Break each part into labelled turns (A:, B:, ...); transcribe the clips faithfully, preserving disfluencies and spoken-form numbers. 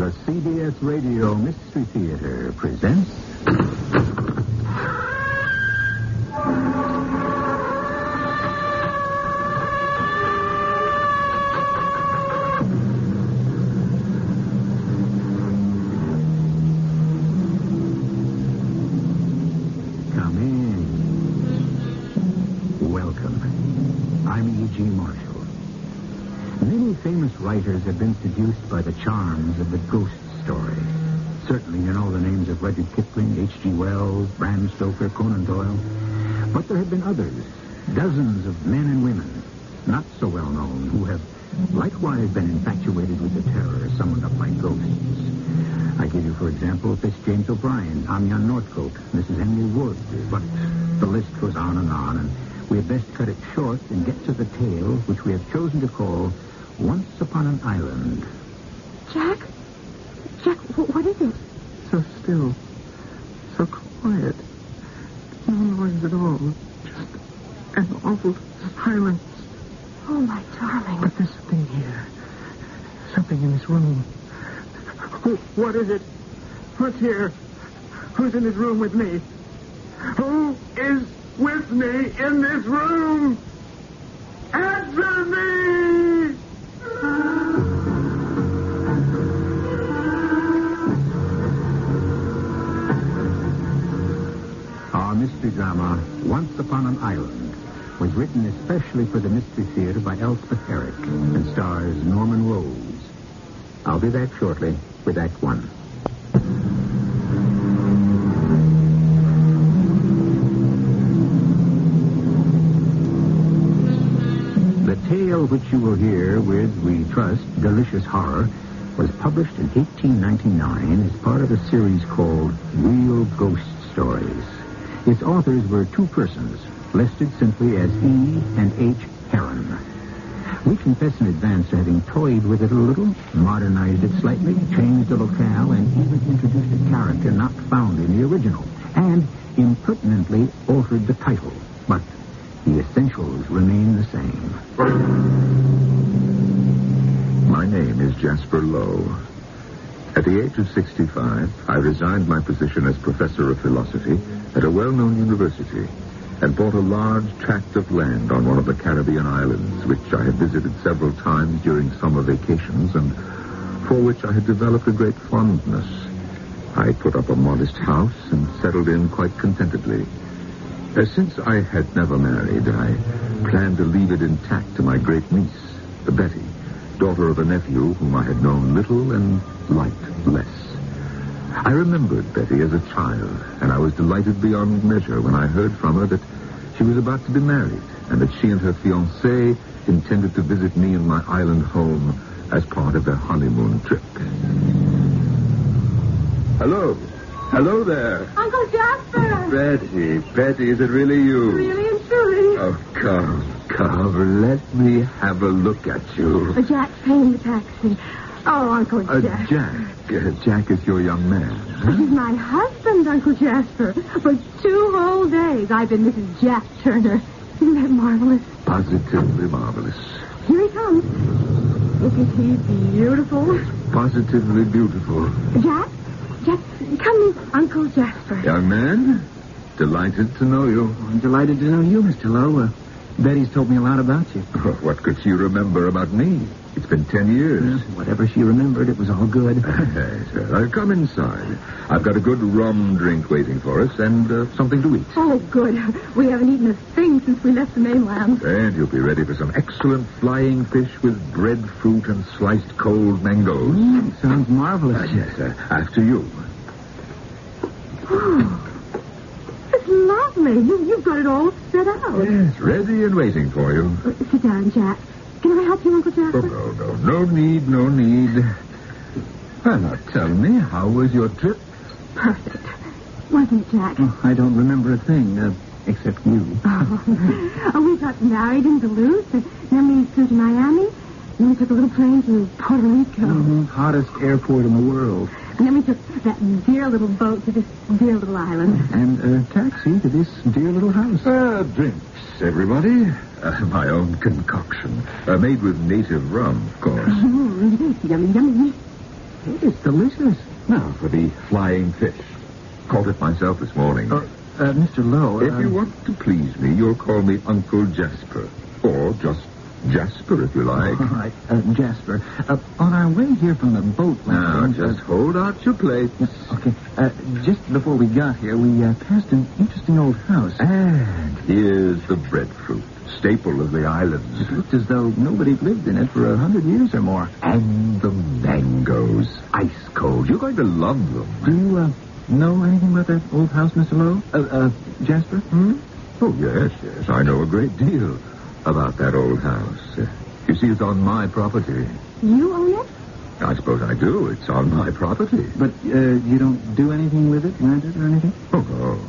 A: The C B S Radio Mystery Theater presents... Come in. Welcome. I'm E G. Marshall. Many famous writers have been seduced by the charms of the ghost story. Certainly you know the names of Rudyard Kipling, H G. Wells, Bram Stoker, Conan Doyle. But there have been others, dozens of men and women, not so well known, who have likewise been infatuated with the terror summoned up by ghosts. I give you, for example, Miss James O'Brien, Amyan Northcote, Missus Henry Wood. But the list goes on and on, and we had best cut it short and get to the tale which we have chosen to call Once Upon an Island.
B: Jack? Jack, w- what is it?
C: So still. So quiet. No noise at all. Just an awful silence.
B: Oh, my darling.
C: But this thing here. Something in this room. Who, what is it? What's here? Who's in this room with me? Who is with me in this room? Answer me!
A: Our mystery drama, Once Upon an Island, was written especially for the Mystery Theater by Elspeth Eric and stars Norman Rose. I'll be back shortly with Act One. The tale which you will hear with, we trust, delicious horror was published in eighteen ninety-nine as part of a series called Real Ghost Stories. Its authors were two persons, listed simply as E. and H. Heron. We confess in advance to having toyed with it a little, modernized it slightly, changed the locale, and even introduced a character not found in the original, and impertinently altered the title. But the essentials remain the same.
D: My name is Jasper Lowe. At the age of sixty-five, I resigned my position as professor of philosophy at a well-known university and bought a large tract of land on one of the Caribbean islands, which I had visited several times during summer vacations and for which I had developed a great fondness. I put up a modest house and settled in quite contentedly. Uh, since I had never married, I planned to leave it intact to my great niece, Betty, daughter of a nephew whom I had known little and liked less. I remembered Betty as a child, and I was delighted beyond measure when I heard from her that she was about to be married and that she and her fiancé intended to visit me in my island home as part of their honeymoon trip. Hello. Hello there.
B: Uncle Jasper!
D: Betty, Betty, is it really you?
B: Really and truly.
D: Oh, come, come, let me have a look at you.
B: Uh, Jack's paying the taxi. Oh, Uncle
D: Uh,
B: Jack.
D: Jack. Uh, Jack is your young man. Huh?
B: He's my husband, Uncle Jasper. For two whole days, I've been Missus Jack Turner. Isn't that marvelous?
D: Positively marvelous.
B: Here he comes. Isn't he beautiful?
D: Positively beautiful.
B: Jack? Jack, come meet Uncle Jasper.
D: Young man, delighted to know you.
C: I'm delighted to know you, Mister Lowe. Uh, Betty's told me a lot about you.
D: Oh, what could she remember about me? It's been ten years.
C: Uh, whatever she remembered, it was all good.
D: Yes, uh, come inside. I've got a good rum drink waiting for us and uh, something to eat.
B: Oh, good. We haven't eaten a thing since we left the mainland.
D: And you'll be ready for some excellent flying fish with breadfruit and sliced cold mangoes.
C: Mm, sounds marvelous.
D: Uh, yes, uh, after you.
B: Oh, it's lovely. You, you've got it all set out.
D: Yes, ready and waiting for you.
B: Uh, sit down, Jack. Can I help you, Uncle Jasper?
D: Oh, no, no, no need, no need. Well, now, tell me, how was your trip?
B: Perfect. Wasn't it, Jack?
C: Oh, I don't remember a thing, uh, except you.
B: Oh. oh, we got married in Duluth, and then we flew to Miami, and then we took a little plane to Puerto Rico.
C: Mm-hmm. Hottest airport in the world.
B: And then we took that dear little boat to this dear little island.
C: And a taxi to this dear little house.
D: Uh, drinks, everybody. Uh, my own concoction. Uh, made with native rum, of course.
B: Mm, yummy, yummy.
A: It's delicious.
D: Now for the flying fish. Caught it myself this morning.
A: Uh, uh, Mister Lowe...
D: If
A: uh,
D: you want to please me, you'll call me Uncle Jasper. Or just Jasper, if you like.
A: All right, uh, Jasper. Uh, on our way here from the boat
D: Now,
A: landing...
D: just hold out your plate.
A: Okay. Uh, just before we got here, we uh, passed an interesting old house.
D: And here's the breadfruit, staple of the islands.
A: It looked as though nobody lived in it for a hundred years or more.
D: And the mangoes, ice cold. You're going to love them.
A: Do you uh, know anything about that old house, Mister Lowe? Uh, uh, Jasper? Hmm?
D: Oh, yes, yes. I know a great deal about that old house. Uh, you see, it's on my property.
B: You own it?
D: I suppose I do. It's on my property.
A: But uh, you don't do anything with it, rent it or anything?
D: Oh, no.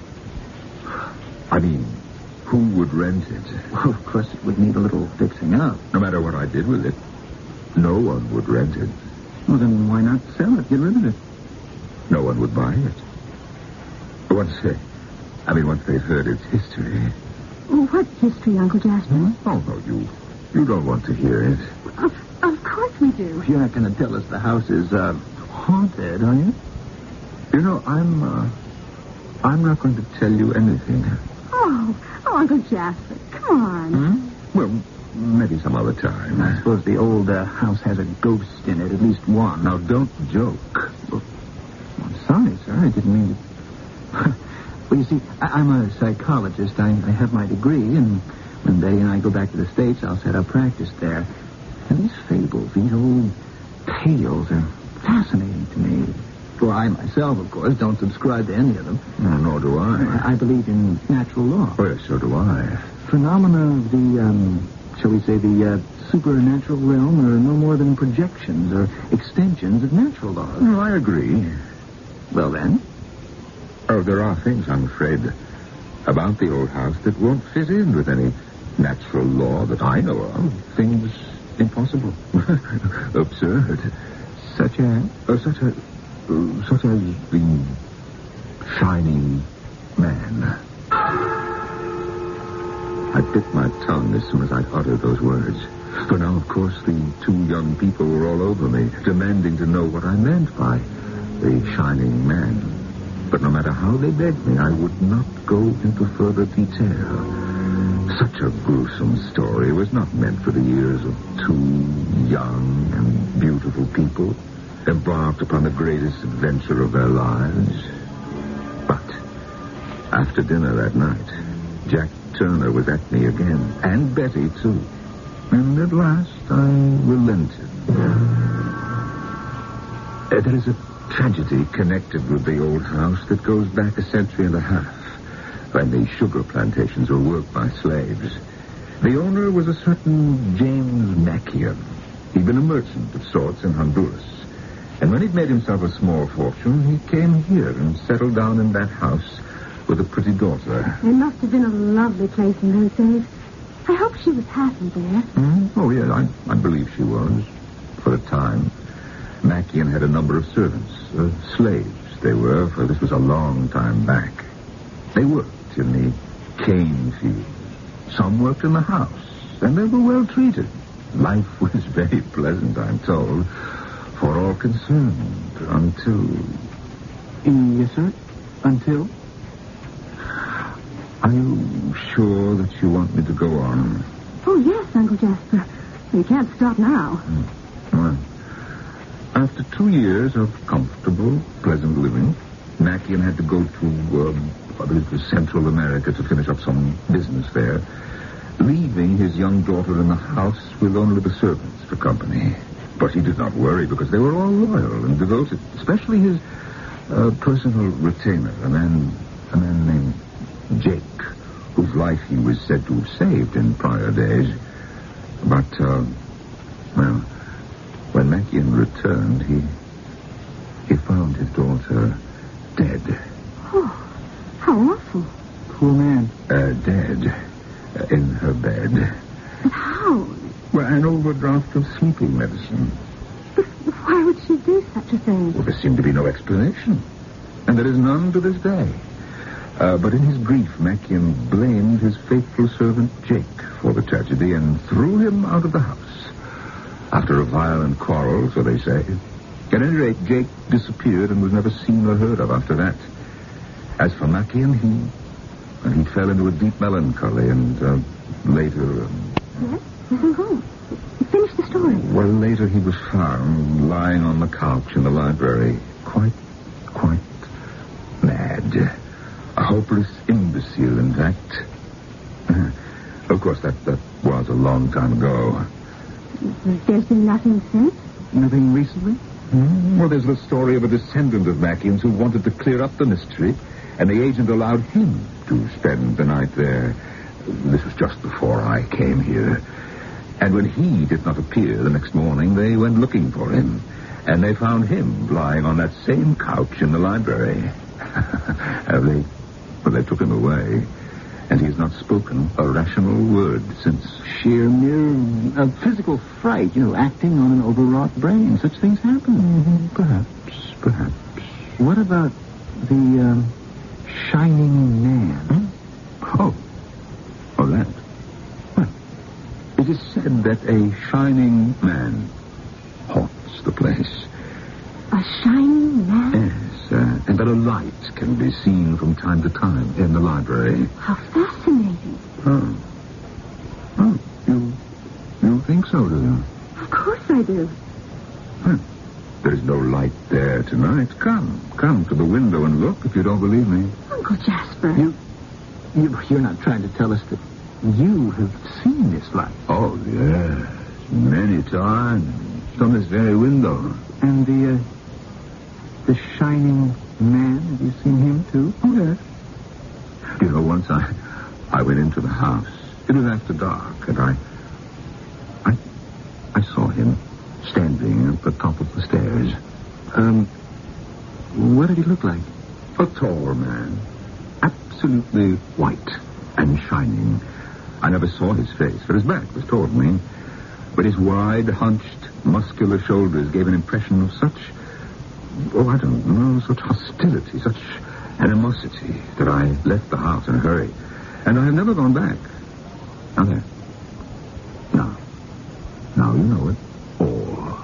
D: I mean, who would rent it?
A: Well, of course, it would need a little fixing up.
D: No matter what I did with it, no one would rent it.
A: Well, then why not sell it? Get rid of it.
D: No one would buy it. Once they, I mean, once they've heard its history.
B: Well, what history, Uncle Jasper?
A: Hmm?
D: Oh, no, you, you don't want to hear it.
B: Of, of course we do.
A: You're not going to tell us the house is uh, haunted, are you?
D: You know, I'm, uh, I'm not going to tell you anything.
B: Oh, oh, Uncle Jasper, come on.
A: Hmm?
D: Well, maybe some other time.
A: I suppose the old uh, house has a ghost in it, at least one.
D: Now, don't joke.
A: Well, I'm sorry, sir. I didn't mean to... Well, you see, I- I'm a psychologist. I-, I have my degree, and when Betty and I go back to the States, I'll set up practice there. And these fables, these old tales are fascinating to me. For I myself, of course, don't subscribe to any of them.
D: No, nor do I.
A: I, I believe in natural law.
D: Oh, yes, so do I.
A: Phenomena of the, um, shall we say, the uh, supernatural realm are no more than projections or extensions of natural laws.
D: No, I agree.
A: Well, then...
D: Oh, there are things, I'm afraid, about the old house that won't fit in with any natural law that I know of. Things impossible. Absurd.
A: Such as?
D: Uh, such a... Uh, such as the shining man. I bit my tongue as soon as I'd uttered those words. For now, of course, the two young people were all over me, demanding to know what I meant by the shining man. But no matter how they begged me, I would not go into further detail. Such a gruesome story was not meant for the ears of two young and beautiful people embarked upon the greatest adventure of their lives. But after dinner that night, Jack Turner was at me again, and Betty, too. And at last I relented. Uh, there is a tragedy connected with the old house that goes back a century and a half, when the sugar plantations were worked by slaves. The owner was a certain James Mackian. He'd been a merchant of sorts in Honduras. And when he'd made himself a small fortune, he came here and settled down in that house with a pretty daughter.
B: It must have been a lovely place in those days. I hope she was happy there.
D: Mm? Oh, yeah, I, I believe she was, for a time. Mackian had a number of servants, uh, slaves they were, for this was a long time back. They worked in the cane field. Some worked in the house, and they were well treated. Life was very pleasant, I'm told, for all concerned, until...
A: Yes, sir? Until?
D: Are you sure that you want me to go on?
B: Oh, yes, Uncle Jasper. You can't stop now.
D: Hmm. Well, after two years of comfortable, pleasant living, Mackian had to go to, um, I believe it was Central America to finish up some business there, leaving his young daughter in the house with only the servants for company. But he did not worry because they were all loyal and devoted, especially his uh, personal retainer, a man, a man named Jake, whose life he was said to have saved in prior days. But, uh, well, when Mackian returned, he he found his daughter dead.
B: Oh, how awful.
A: Poor man.
D: Uh, dead uh, in her bed.
B: But how?
D: Well, an overdraft of sleeping medicine.
B: But why would she do such a thing?
D: Well, there seemed to be no explanation. And there is none to this day. Uh, but in his grief, Mackian blamed his faithful servant Jake for the tragedy and threw him out of the house. After a violent quarrel, so they say, At any rate, Jake disappeared and was never seen or heard of after that. As for Mackie and he, and he fell into a deep melancholy, and uh, later... Um,
B: yes? Nothing wrong. Finish the story.
D: Well, later he was found lying on the couch in the library. Quite, quite mad. A hopeless imbecile, in fact. Uh, of course, that, that was a long time ago.
B: There's been nothing since?
D: Nothing recently? Mm, well, there's the story of a descendant of Mackie's who wanted to clear up the mystery, and the agent allowed him to spend the night there. This was just before I came here. And when he did not appear the next morning, they went looking for him. And they found him lying on that same couch in the library. they, well, they took him away. And he has not spoken a rational word since.
A: Sheer mere uh, physical fright, you know, acting on an overwrought brain. Such things happen.
D: Mm-hmm. Perhaps, perhaps.
A: What about the um, shining man?
D: Hmm? Oh. Oh, that. Well, it is said that a shining man haunts the place.
B: A shining man?
D: Yes, uh, and that a light can be seen from time to time in the library.
B: How fascinating.
D: Oh. Oh, you, you think so, do you?
B: Of course I do.
D: Well, there's no light there tonight. Come, come to the window and look if you don't believe me.
B: Uncle Jasper.
A: You, you, you're not trying to tell us that you have seen this light.
D: Oh, yes. Many times. From this very window.
A: And the, uh, the shining man, have you seen him too?
D: Oh, yes. You know, once I, I went into the house. It was after dark, and I, I, I saw him standing at the top of the stairs.
A: Um, what did he look like?
D: A tall man. Absolutely white and shining. I never saw his face, for his back was toward me. But his wide, hunched, muscular shoulders gave an impression of such, oh, I don't know, such hostility, such animosity, that I left the house in a hurry. And I have never gone back. Now there. Now. Now you know it. All.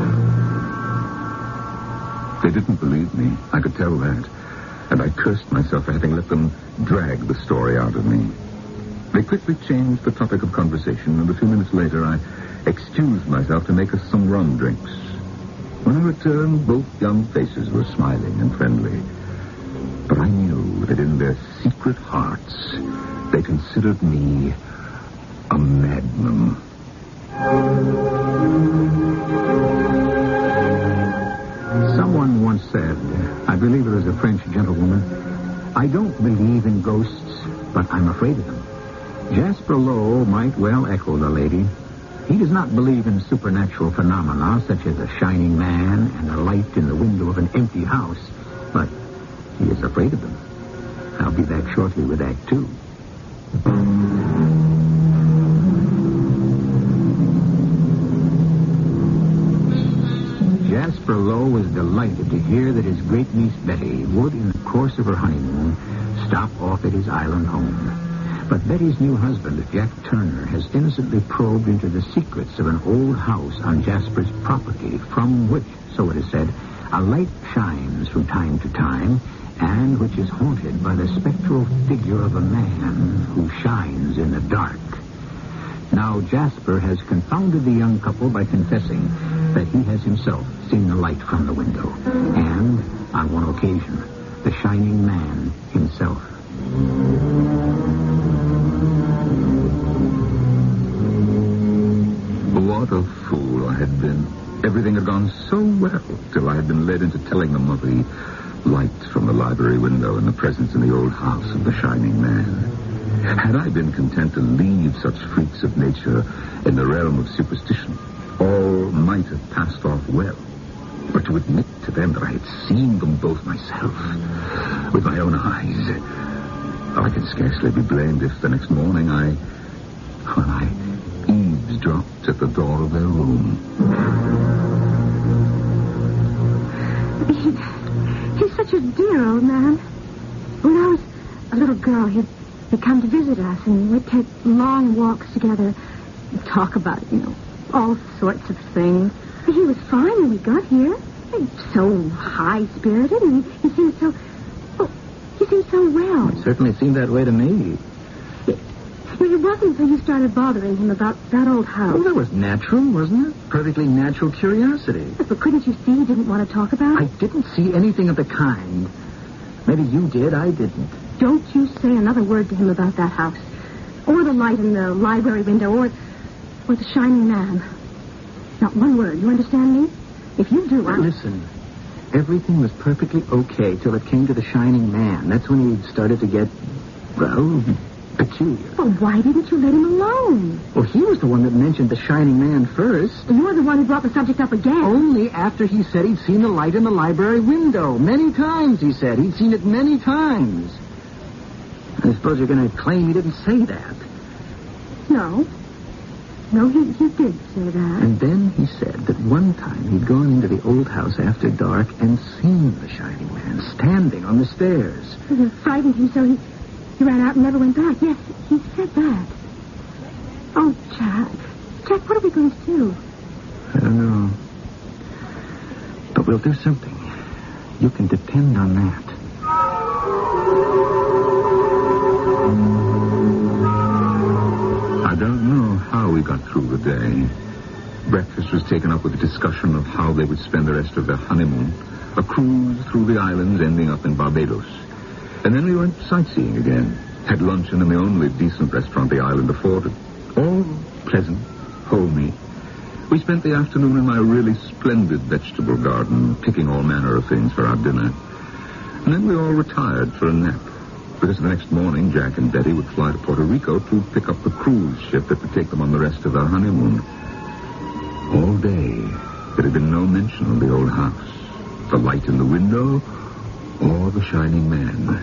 D: They didn't believe me. I could tell that. And I cursed myself for having let them drag the story out of me. They quickly changed the topic of conversation, and a few minutes later I excused myself to make us some rum drinks. When I returned, both young faces were smiling and friendly. But I knew that in their secret hearts, they considered me a madman.
A: Someone once said, I believe it was a French gentlewoman, I don't believe in ghosts, but I'm afraid of them. Jasper Lowe might well echo the lady. He does not believe in supernatural phenomena such as a shining man and a light in the window of an empty house, but he is afraid of them. I'll be back shortly with Act Two. Jasper Lowe was delighted to hear that his great niece Betty would, in the course of her honeymoon, stop off at his island home. But Betty's new husband, Jack Turner, has innocently probed into the secrets of an old house on Jasper's property, from which, so it is said, a light shines from time to time, and which is haunted by the spectral figure of a man who shines in the dark. Now, Jasper has confounded the young couple by confessing that he has himself seen the light from the window, and, on one occasion, the shining man himself.
D: What a fool I had been. Everything had gone so well till I had been led into telling them of the light from the library window and the presence in the old house of the shining man. Had I been content to leave such freaks of nature in the realm of superstition, all might have passed off well. But to admit to them that I had seen them both myself, with my own eyes, I can scarcely be blamed if the next morning I, when I eavesdropped at the door of their room.
B: He, he's such a dear old man. When I was a little girl, he'd, he'd come to visit us, and we'd take long walks together and talk about, you know, all sorts of things. But he was fine when we got here. He's so high-spirited, and he, he seems so... Oh, he seems so well.
A: It certainly seemed that way to me.
B: It, it wasn't until you started bothering him about that old house.
A: Oh, that was natural, wasn't it? Perfectly natural curiosity.
B: But couldn't you see he didn't want to talk about
A: I
B: it?
A: didn't see anything of the kind. Maybe you did, I didn't.
B: Don't you say another word to him about that house. Or the light in the library window, or, or the shining man. Not one word, you understand me? If you do, I...
A: Listen, everything was perfectly okay till it came to the shining man. That's when he started to get, well, peculiar.
B: Well, why didn't you let him alone?
A: Well, he was the one that mentioned the shining man first.
B: You're the one who brought the subject up again.
A: Only after he said he'd seen the light in the library window. Many times, he said. He'd seen it many times. I suppose you're going to claim he didn't say that.
B: No. No, he, he did say that.
A: And then he said that one time he'd gone into the old house after dark and seen the shining man standing on the stairs.
B: It frightened him so he, he ran out and never went back. Yes, he said that. Oh, Jack. Jack, what are we going to do?
A: I don't know. But we'll do something. You can depend on that.
D: I don't know how we got through the day. Breakfast was taken up with a discussion of how they would spend the rest of their honeymoon, a cruise through the islands ending up in Barbados. And then we went sightseeing again, had luncheon in the only decent restaurant the island afforded. All pleasant, homey. We spent the afternoon in my really splendid vegetable garden, picking all manner of things for our dinner. And then we all retired for a nap. Because the next morning, Jack and Betty would fly to Puerto Rico to pick up the cruise ship that would take them on the rest of their honeymoon. All day, there had been no mention of the old house, the light in the window, or the shining man.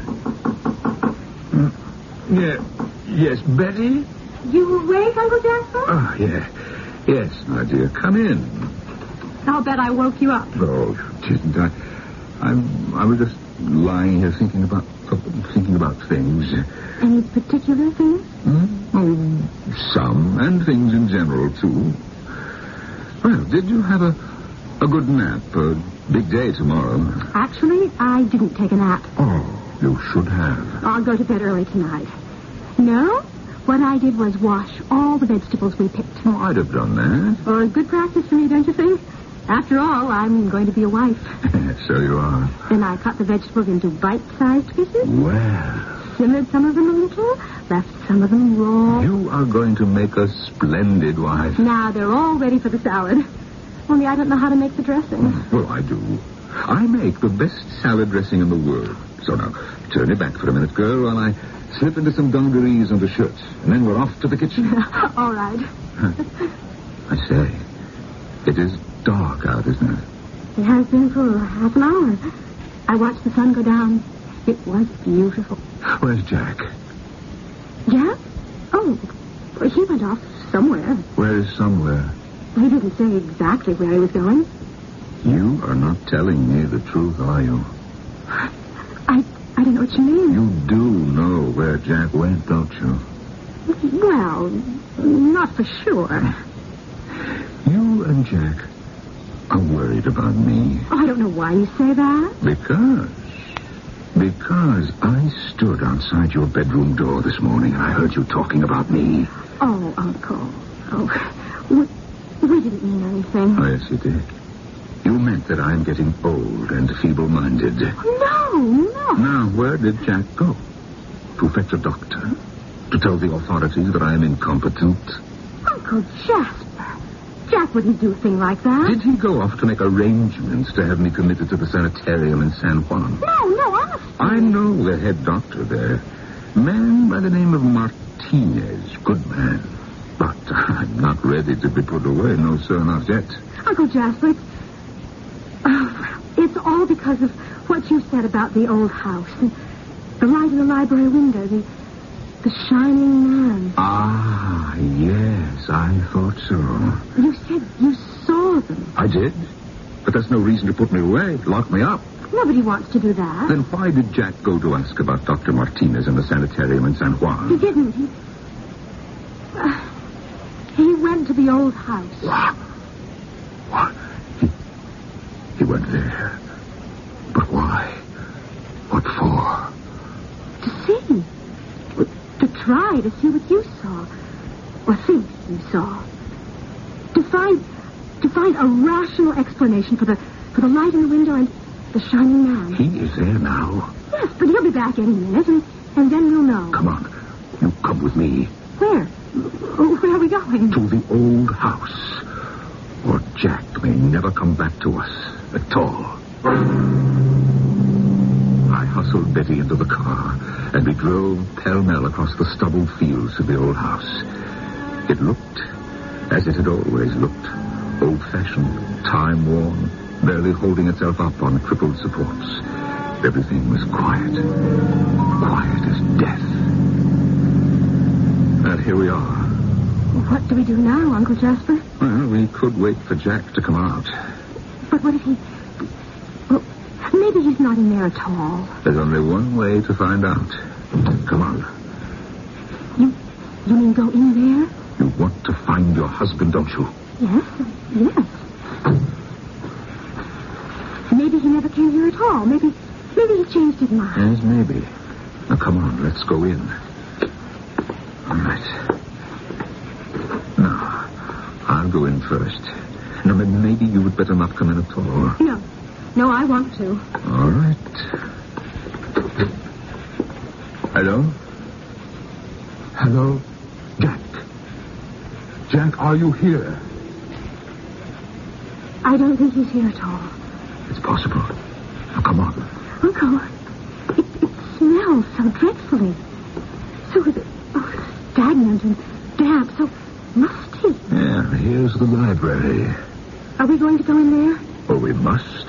D: Uh, yeah, yes, Betty?
B: You awake, Uncle Jasper?
D: Oh, yeah. Yes, my dear. Come in.
B: I'll bet I woke you up.
D: Oh, didn't I? I, I was just lying here thinking about thinking about things.
B: Any particular things?
D: Hmm? Oh, some, and things in general, too. Well, did you have a, a good nap? A big day tomorrow.
B: Actually, I didn't take a nap.
D: Oh, you should have.
B: I'll go to bed early tonight. No? What I did was wash all the vegetables we picked.
D: Oh, I'd have done that.
B: Or good practice for me, don't you think? After all, I'm going to be a wife.
D: So you are.
B: Then I cut the vegetables into bite-sized pieces.
D: Well.
B: Simmered some of them a little. Left some of them raw.
D: You are going to make a splendid wife.
B: Now they're all ready for the salad. Only I don't know how to make the dressing.
D: Well, I do. I make the best salad dressing in the world. So now, turn your back for a minute, girl, while I slip into some dungarees and a shirt. And then we're off to the kitchen.
B: All right.
D: I say, it is dark out, isn't it?
B: It has been for half an hour. I watched the sun go down. It was beautiful.
D: Where's Jack?
B: Jack? Oh, he went off somewhere.
D: Where is somewhere?
B: He didn't say exactly where he was going.
D: You are not telling me the truth, are you?
B: I I don't know what you mean.
D: You do know where Jack went, don't you?
B: Well, not for sure.
D: You and Jack are worried about me.
B: Oh, I don't know why you say that.
D: Because... Because I stood outside your bedroom door this morning and I heard you talking about me.
B: Oh, Uncle. Oh, we, we didn't mean anything.
D: Oh, yes, you did. You meant that I'm getting old and feeble-minded.
B: No, no.
D: Now, where did Jack go? To fetch a doctor? To tell the authorities that I am incompetent?
B: Uncle Jasper. Jack wouldn't do a thing like that.
D: Did he go off to make arrangements to have me committed to the sanitarium in San Juan?
B: No, no, honestly.
D: I know the head doctor there. Man by the name of Martinez. Good man. But I'm not ready to be put away. No, sir, not yet.
B: Uncle Jasper, it's, oh, it's all because of what you said about the old house. The, the light in the library window. The, the shining man.
D: Ah, yes, I thought so.
B: You said you saw them.
D: I did? But that's no reason to put me away. Lock me up.
B: Nobody wants to do that.
D: Then why did Jack go to ask about Doctor Martinez in the sanitarium in San Juan?
B: He didn't. He, uh, he went to the old house.
D: What? What? He, He went there. But why? What for?
B: To see. To try to see what you saw. Or think you saw. To find... To find a rational explanation for the... For the light in the window and the shining man.
D: He is there now.
B: Yes, but he'll be back any minute, and, and then we'll know.
D: Come on. You come with me.
B: Where? Where are we going?
D: To the old house. Or Jack may never come back to us at all. I hustled Betty into the car, and we drove pell-mell across the stubbled fields of the old house. It looked as it had always looked. Old-fashioned, time-worn, barely holding itself up on crippled supports. Everything was quiet. Quiet as death. And here we are.
B: What do we do now, Uncle Jasper?
D: Well, we could wait for Jack to come out.
B: But what if he... Well, maybe he's not in there at all.
D: There's only one way to find out. Come on.
B: You... You mean go in there?
D: You want to find your husband, don't you?
B: Yes, yes. Maybe he never came here at all. Maybe... Maybe he changed his mind.
D: Yes, maybe. Now, come on, let's go in. All right. Now, I'll go in first. No, maybe you would better not come in at all.
B: No. No, I want to.
D: All right. Hello?
C: Hello? Jack. Jack, are you here?
B: I don't think he's here at all.
D: It's possible. Now, come on.
B: Uncle, it, it smells so dreadfully. So oh, stagnant and damp, so musty.
D: Yeah, here's the library.
B: Are we going to go in there?
D: Oh, we must.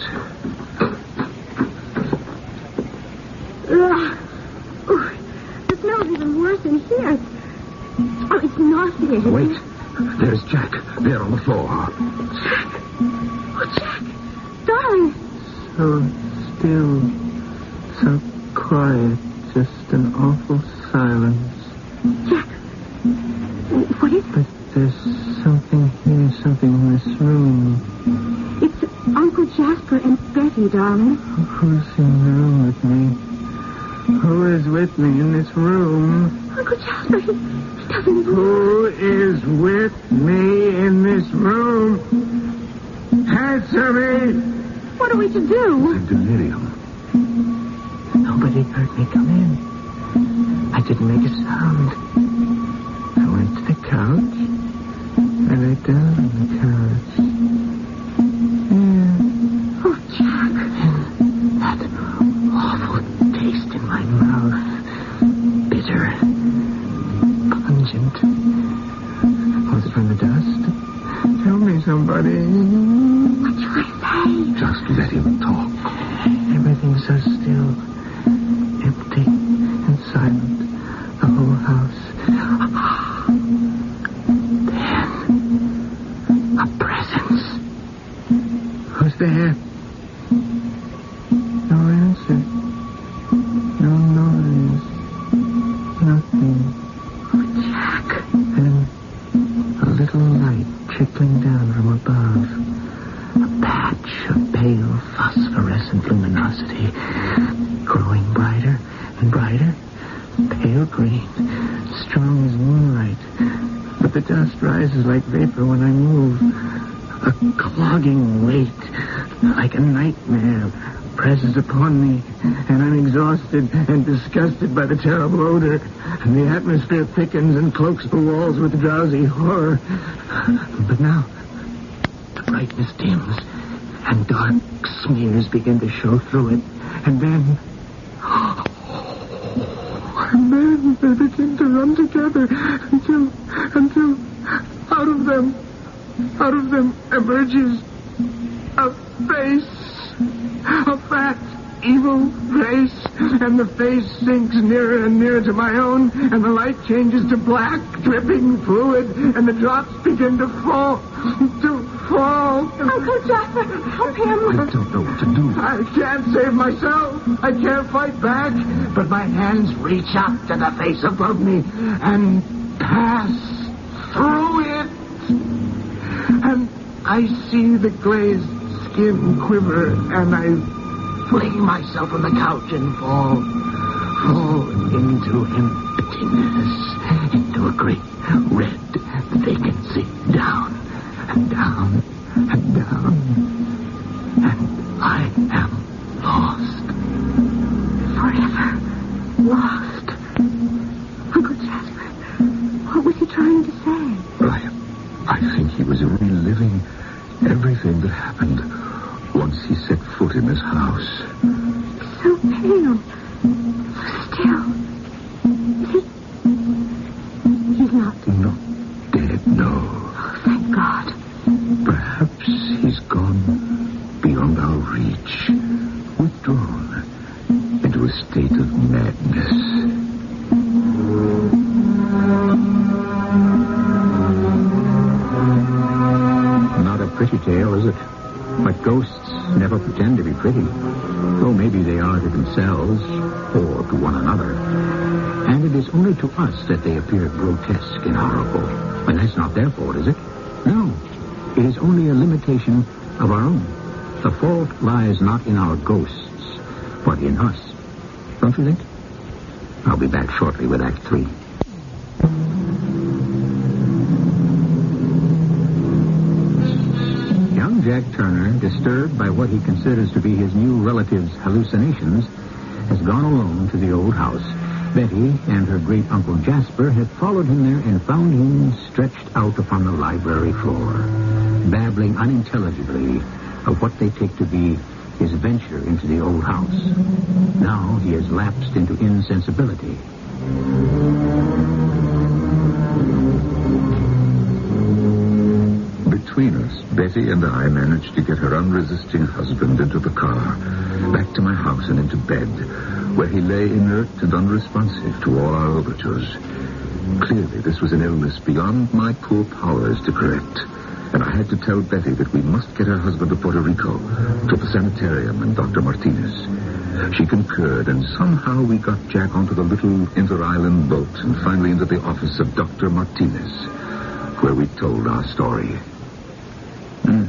B: Ugh. Oh, the smell's even worse in here. Oh, it's nauseating.
D: Wait. There's Jack, there on the floor.
B: Jack. Oh, Jack. Darling.
C: So still, so quiet, just an awful silence.
B: Jack. What is it?
C: But there's something here, something in this room.
B: It's Uncle Jasper and Betty, darling.
C: Who's in the room with me? Who is with me in this room?
B: Uncle Jasper, he, he doesn't even...
C: Who is with me in this room? Answer me!
B: What are we to do?
D: In delirium.
C: Nobody heard me come in. I didn't make a sound. I went to the couch. I lay down on the couch. Yeah.
B: Oh, Jack.
C: That awful taste in my mouth. Bitter. Pungent. Was it from the dust? Tell me, somebody.
B: What shall I say?
D: Just let him talk.
C: Everything's so still. Empty and silent. The whole house. Then, a presence. Who's there? No answer. No noise. Nothing.
B: Oh, Jack.
C: Then, a little light trickling down from above. A patch of pale phosphorescent luminosity, growing brighter and brighter, pale green, strong as moonlight. But the dust rises like vapor when I move. A clogging weight, like a nightmare, presses upon me, and I'm exhausted and disgusted by the terrible odor, and the atmosphere thickens and cloaks the walls with drowsy horror. But now, the brightness dims, and dark smears begin to show through it, and then... And then they begin to run together until, until out of them, out of them emerges a face, a fat, evil face, and the face sinks nearer and nearer to my own, and the light changes to black, dripping fluid, and the drops begin to fall, to fall.
B: Uncle Jasper, help him.
D: I don't know what to do.
C: I can't save myself. I can't fight back, but my hands reach up to the face above me and pass through it. And I see the glazed skin quiver, and I fling myself on the couch and fall, fall into emptiness, into a great red vacancy, down and down and down, and I am lost.
B: Forever lost. Uncle Jasper, what was he trying to say?
D: I, I think he was reliving everything that happened once he set foot in this house.
B: So pale. Still. Is he... He's not...
D: Not dead, no.
B: Oh, thank God.
D: Perhaps he's gone beyond our reach, withdrawn into a state of madness.
A: Not a pretty tale, is it? But ghosts never pretend to be pretty. Though maybe they are to themselves or to one another. And it is only to us that they appear grotesque and horrible. And that's not their fault, is it? No. It is only a limitation of our own. The fault lies not in our ghosts, but in us. Don't you think? I'll be back shortly with Act Three. Young Jack Turner, disturbed by what he considers to be his new relative's hallucinations, has gone alone to the old house. Betty and her great-uncle Jasper had followed him there and found him stretched out upon the library floor, babbling unintelligibly of what they take to be his venture into the old house. Now he has lapsed into insensibility.
D: Between us, Betty and I managed to get her unresisting husband into the car, back to my house and into bed, where he lay inert and unresponsive to all our overtures. Clearly, this was an illness beyond my poor powers to correct, and I had to tell Betty that we must get her husband to Puerto Rico, to the sanitarium and Doctor Martinez. She concurred, and somehow we got Jack onto the little inter-island boat and finally into the office of Doctor Martinez, where we told our story.
E: Hmm.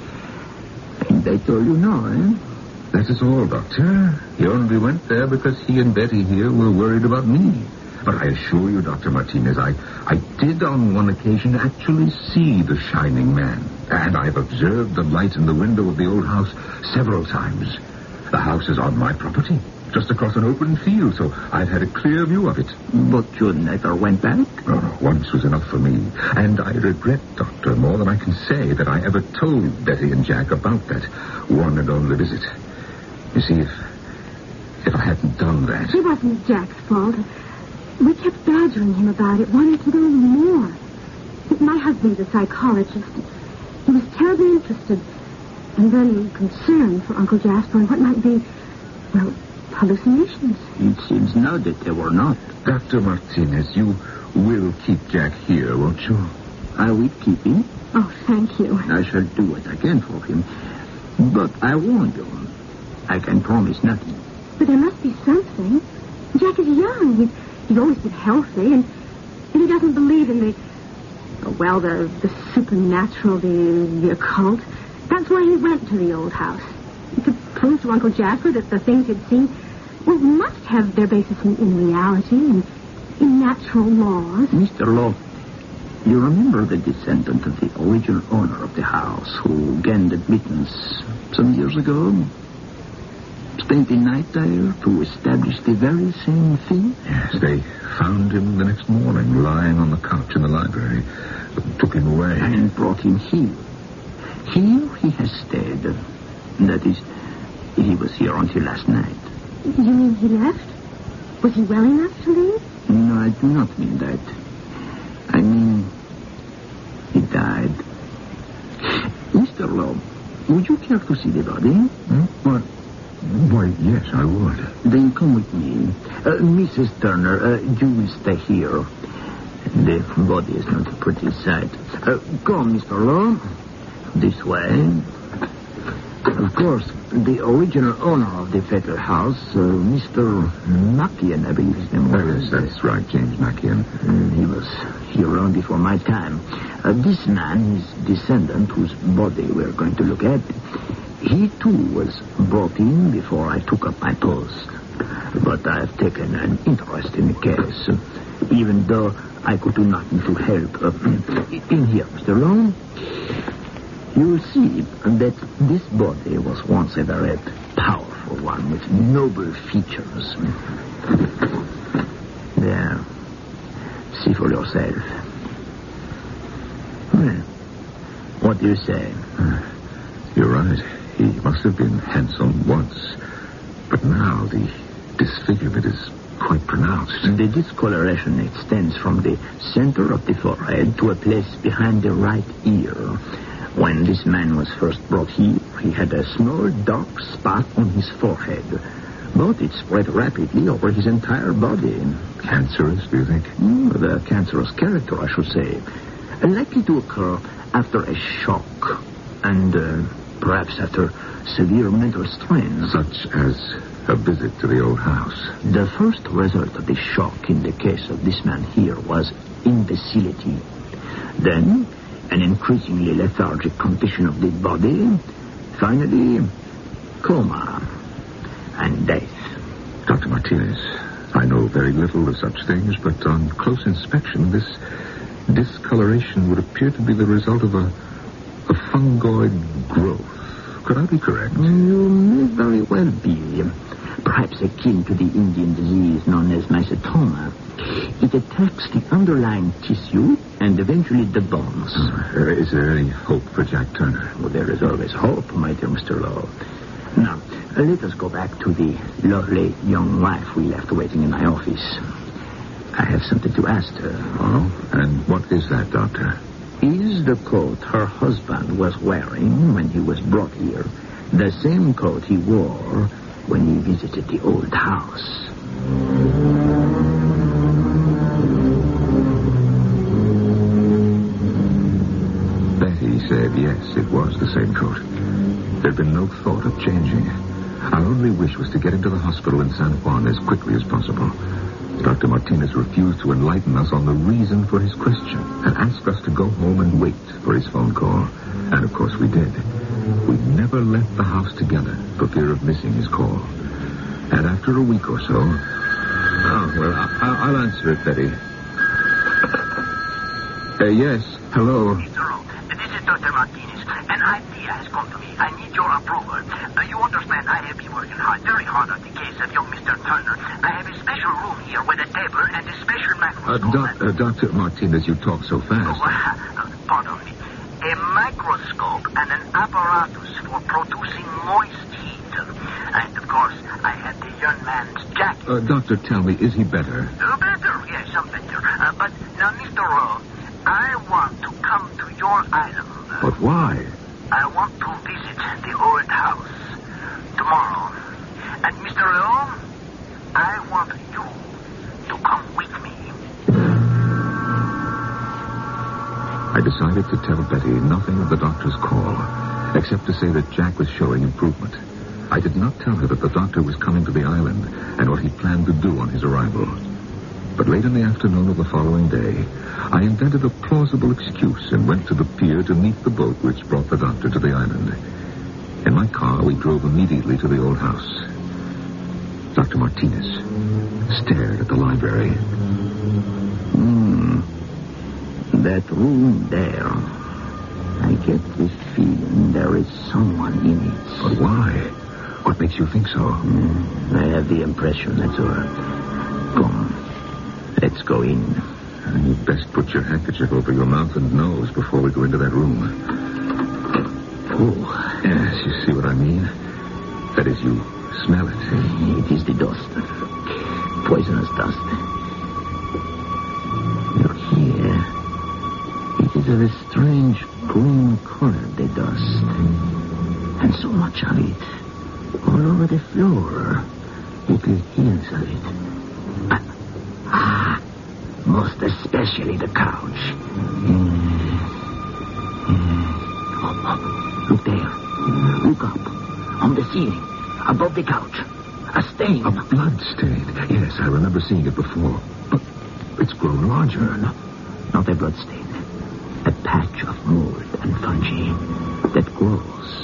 E: And they told you no, eh?
D: That is all, Doctor. He only went there because he and Betty here were worried about me. But I assure you, Doctor Martinez, I, I did on one occasion actually see the shining man. And I've observed the light in the window of the old house several times. The house is on my property, just across an open field, so I've had a clear view of it.
E: But you never went back?
D: Oh, no, once was enough for me. And I regret, Doctor, more than I can say, that I ever told Betty and Jack about that one and only visit. You see, if, if I hadn't done that...
B: It wasn't Jack's fault. We kept badgering him about it, wanting to know more. My husband's a psychologist. He was terribly interested and then concerned for Uncle Jasper and what might be, well, hallucinations.
E: It seems now that they were not.
D: Doctor Martinez, you will keep Jack here, won't you?
E: I will keep him.
B: Oh, thank you.
E: I shall do what I can for him. But I warn you, I can promise nothing.
B: But there must be something. Jack is young. He's, he's always been healthy, and, and he doesn't believe in the, well, the, the supernatural, the, the occult. That's why he went to the old house. To prove to Uncle Jasper that the things he'd seen, well, must have their basis in, in reality and in natural laws.
E: Mister Law, you remember the descendant of the original owner of the house who gained admittance some years ago? Spent the night there to establish the very same thing?
D: Yes, they found him the next morning, lying on the couch in the library. Took him away.
E: And brought him here. Here he has stayed. That is, he was here until last night.
B: You mean he left? Was he well enough to leave?
E: No, I do not mean that. I mean, he died. Mister Lowe, would you care to see the body?
D: Hmm? What? Why, yes, I would.
E: Then come with me. Uh, Missus Turner, uh, you will stay here. The body is not a pretty sight. Uh, come, Mister Lowe. This way. Of course, the original owner of the fatal house, uh, Mister Mackian, I believe his name was.
D: Oh, yes, that's right, James Mackian.
E: Mm, he was here long before my time. Uh, this man, his descendant, whose body we're going to look at, he too was brought in before I took up my post. But I've taken an interest in the case, even though I could do nothing to help. Uh, in here, Mister Long, you will see that this body was once a very powerful one with noble features. There. See for yourself. Well, what do you say?
D: Uh, you're right. He must have been handsome once. But now the disfigurement is quite pronounced.
E: The discoloration extends from the center of the forehead to a place behind the right ear. When this man was first brought here, he had a small dark spot on his forehead. But it spread rapidly over his entire body.
D: Cancerous, do you think?
E: Mm, the cancerous character, I should say. Likely to occur after a shock. And uh, perhaps after severe mental strain.
D: Such as a visit to the old house.
E: The first result of the shock in the case of this man here was imbecility. Then, an increasingly lethargic condition of the body. Finally, coma and death.
D: Doctor Martinez, I know very little of such things, but on close inspection, this discoloration would appear to be the result of a, a fungoid growth. Could I be correct?
E: You may very well be. Perhaps akin to the Indian disease known as mycetoma. It attacks the underlying tissue and eventually the bones.
D: Uh, is there any hope for Jack Turner?
E: Well, there is always hope, my dear Mister Lowe. Now, uh, let us go back to the lovely young wife we left waiting in my office. I have something to ask her.
D: Oh? And what is that, Doctor?
E: Is the coat her husband was wearing when he was brought here the same coat he wore when he visited the old house?
D: Betty said yes, it was the same coat. There'd been no thought of changing. Our only wish was to get him to the hospital in San Juan as quickly as possible. Doctor Martinez refused to enlighten us on the reason for his question and asked us to go home and wait for his phone call. And, of course, we did. We never left the house together for fear of missing his call. And after a week or so... Oh, well, I- I'll answer it, Betty. Uh, yes, hello.
F: Mister Lowe, this is Doctor Martinez. An idea has come to me. I need your approval. Uh, you understand, I have been working hard, very hard on the case of young Mister Turner. I have a special room here with a table and a special
D: Uh,
F: microscope.
D: doc, uh, Doctor Martinez, you talk so fast.
F: Oh, uh, pardon me. A microscope and an apparatus for producing moist heat. And, of course, I have the young man's jacket.
D: Uh, doctor, tell me, is he better?
F: Uh, better, yes, some better. Uh, but now, Mister Lowe, I want to come to your island.
D: But why?
F: I want to visit the old house tomorrow. And, Mister Lowe, I want you to come with me.
D: I decided to tell Betty nothing of the doctor's call, except to say that Jack was showing improvement. I did not tell her that the doctor was coming to the island and what he planned to do on his arrival. But late in the afternoon of the following day, I invented a plausible excuse and went to the pier to meet the boat which brought the doctor to the island. In my car, we drove immediately to the old house. Doctor Martinez stared at the library.
E: Hmm. That room there. I get the feeling there is someone in it.
D: But why? What makes you think so?
E: Mm, I have the impression, that's all. Come. Let's go in.
D: You'd best put your handkerchief over your mouth and nose before we go into that room.
E: Oh.
D: Yes, you see what I mean? That is, you smell it.
E: It is the dust. Poisonous dust. Look here. It is of a strange green color, the dust. And so much of it. All over the floor. Little hills of it. Ah, ah, most especially the couch. Mm. Mm. Oh, oh, look there. Look up. On the ceiling. Above the couch. A stain.
D: A blood stain. Yes, I remember seeing it before. But it's grown larger.
E: No, not a blood stain. A patch of mold and fungi that grows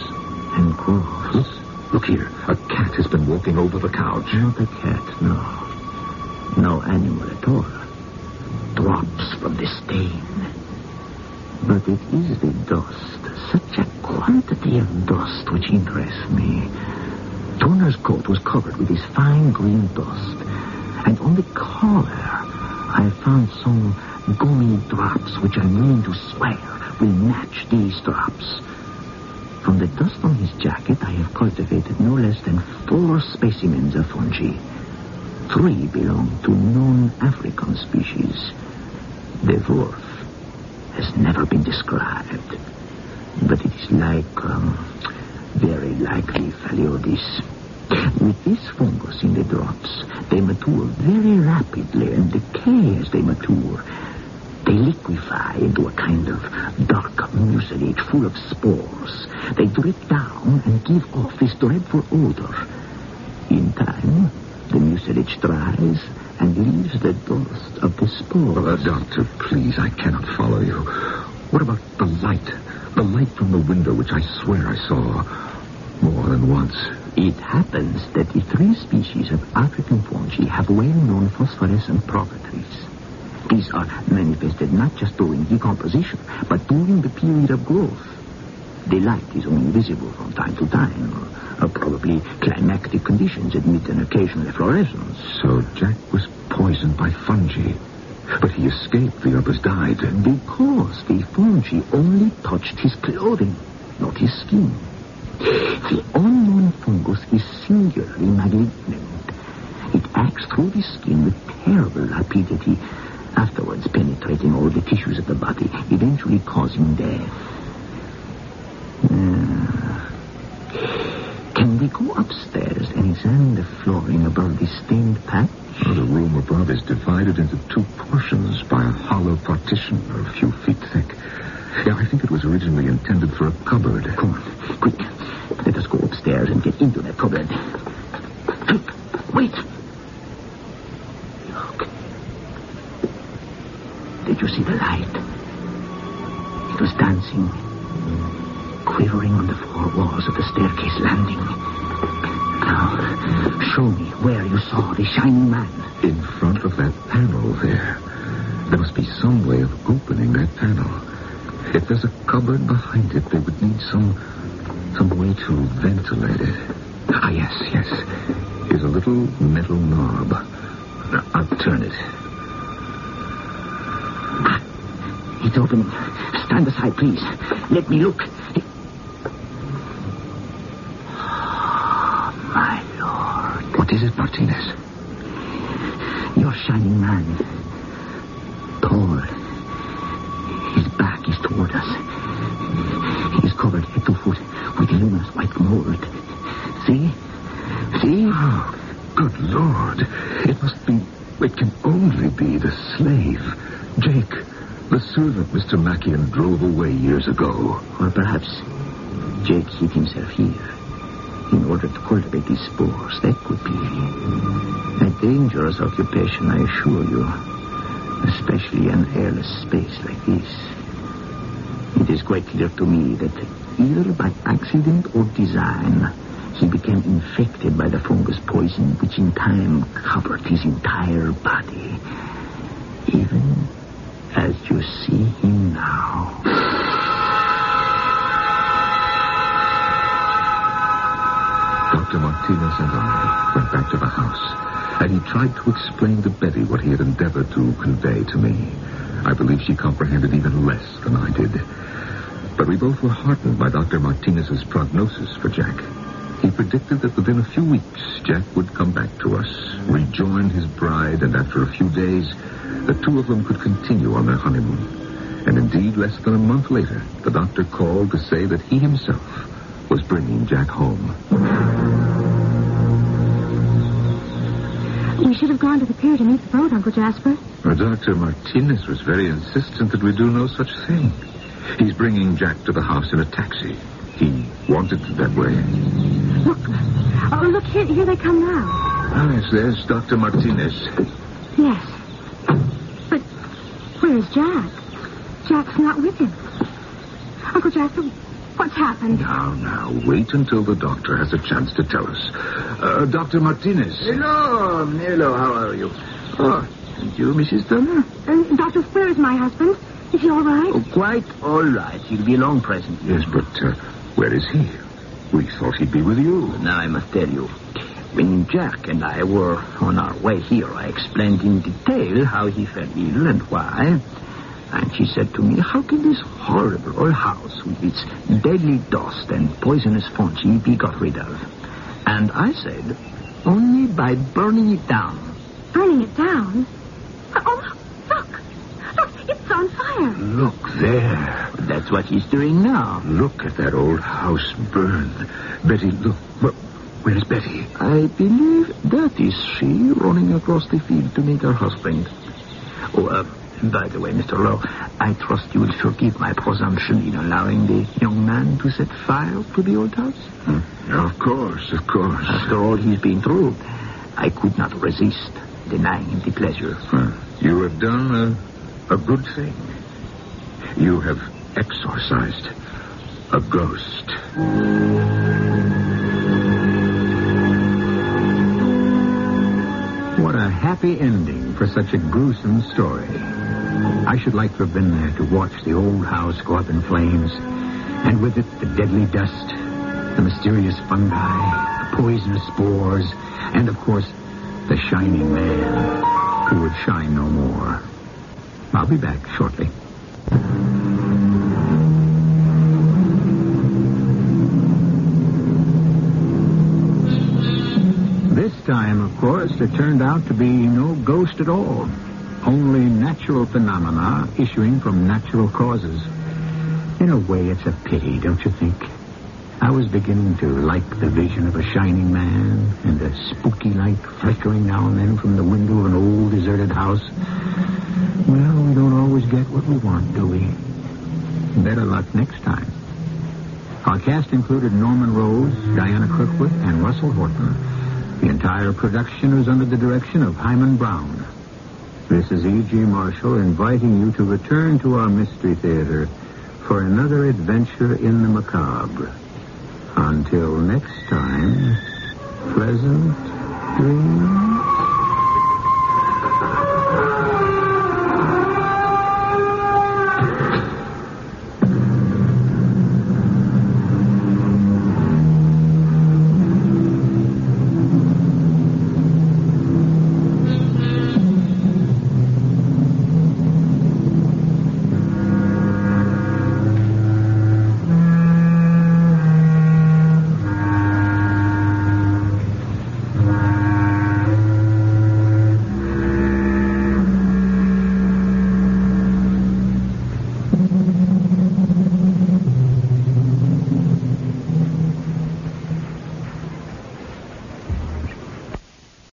E: and cross.
D: Look, look here. A cat has been walking over the couch.
E: Not a cat, no. No animal at all. Drops from the stain. But it is the dust, such a quantity of dust which interests me. Turner's coat was covered with this fine green dust, and on the collar I found some gummy drops which I'm willing to swear will match these drops. From the dust on his jacket, I have cultivated no less than four specimens of fungi. Three belong to known African species. The fourth has never been described, but it is like, um, very likely Phalaenopsis. With this fungus in the drops, they mature very rapidly and decay as they mature. They liquefy into a kind of dark mucilage full of spores. They drip down and give off this dreadful odor. In time, the mucilage dries and leaves the dust of the spores.
D: Uh, doctor, please, I cannot follow you. What about the light? The light from the window, which I swear I saw more than once.
E: It happens that the three species of African fungi have well-known phosphorescent properties. These are manifested not just during decomposition, but during the period of growth. The light is only visible from time to time. Or probably climactic conditions admit an occasional efflorescence.
D: So Jack was poisoned by fungi, but he escaped. The others died.
E: Because the fungi only touched his clothing, not his skin. The unknown fungus is singularly malignant. It acts through the skin with terrible rapidity, afterwards penetrating all the tissues of the body, eventually causing death. Uh, can we go upstairs and examine the flooring above the stained patch?
D: Well, the room above is divided into two portions by a hollow partition a few feet thick. Yeah, I think it was originally intended for a cupboard.
E: Come on, quick. Let us go upstairs and get into that cupboard. Wait. Look. Did you see the light? It was dancing, quivering on the four walls of the staircase landing. Now, show me where you saw the shining man.
D: In front of that panel there. There must be some way of opening that panel. If there's a cupboard behind it, they would need some... some way to ventilate it. Ah, yes, yes. Here's a little metal knob. Now, I'll turn it.
E: Ah, it's opening. Stand aside, please. Let me look. Oh, my Lord.
D: What is it, Martinez?
E: Your shining man. Tall. His back is toward us. He is covered head to foot with luminous white mold. See? See?
D: Oh, good Lord. It must be... It can only be the slave. Jake, the servant Mister Mackian drove away years ago.
E: Or perhaps Jake hid himself here in order to cultivate these spores. That could be a dangerous occupation, I assure you. Especially in an airless space like this. It is quite clear to me that either by accident or design, he became infected by the fungus poison, which in time covered his entire body. Even as you see him now.
D: Doctor Martinez and I went back to the house, and he tried to explain to Betty what he had endeavored to convey to me. I believe she comprehended even less than I did. But we both were heartened by Doctor Martinez's prognosis for Jack. He predicted that within a few weeks, Jack would come back to us, rejoin his bride, and after a few days, the two of them could continue on their honeymoon. And indeed, less than a month later, the doctor called to say that he himself was bringing Jack home.
B: We should have gone to the pier to meet the boat, Uncle Jasper.
D: Well, Doctor Martinez was very insistent that we do no such thing. He's bringing Jack to the house in a taxi. He wanted it that way.
B: Look. Oh, look, here, here they come now.
D: Ah, yes, there's Doctor Martinez.
B: Yes. But where's Jack? Jack's not with him. Uncle Jasper, What's happened?
D: Now, now, wait until the doctor has a chance to tell us. Uh, Doctor Martinez.
E: Hello, hello, how are you? Oh, and you, Missus Turner?
B: Uh, Doctor Spur is my husband. Is he all right?
E: Oh, quite all right. He'll be along presently.
D: Yes, but uh, where is he? We thought he'd be with you.
E: Now, I must tell you, when Jack and I were on our way here, I explained in detail how he fell ill and why. And she said to me, how can this horrible old house with its deadly dust and poisonous fungi be got rid of? And I said, only by burning it down.
B: Burning it down? Oh, look. Look, it's on fire.
D: Look there.
E: That's what he's doing now.
D: Look at that old house burn. Betty, look. Well, where's Betty?
E: I believe that is she running across the field to meet her husband. Oh, uh, by the way, Mister Lowe, I trust you will forgive my presumption in allowing the young man to set fire to the old house.
D: Hmm. Of course, of course.
E: After all he's been through, I could not resist denying him the pleasure.
D: Huh. You have done a, a good thing. You have exorcised a ghost.
A: What a happy ending for such a gruesome story. I should like to have been there to watch the old house go up in flames, and with it the deadly dust, the mysterious fungi, the poisonous spores, and, of course, the shining man who would shine no more. I'll be back shortly. This time, of course, it turned out to be no ghost at all. Only natural phenomena issuing from natural causes. In a way, it's a pity, don't you think? I was beginning to like the vision of a shining man and a spooky light flickering now and then from the window of an old deserted house. Well, we don't always get what we want, do we? Better luck next time. Our cast included Norman Rose, Diana Kirkwood, and Russell Horton. The entire production was under the direction of Hyman Brown. This is E G. Marshall inviting you to return to our Mystery Theater for another adventure in the macabre. Until next time, pleasant dreams.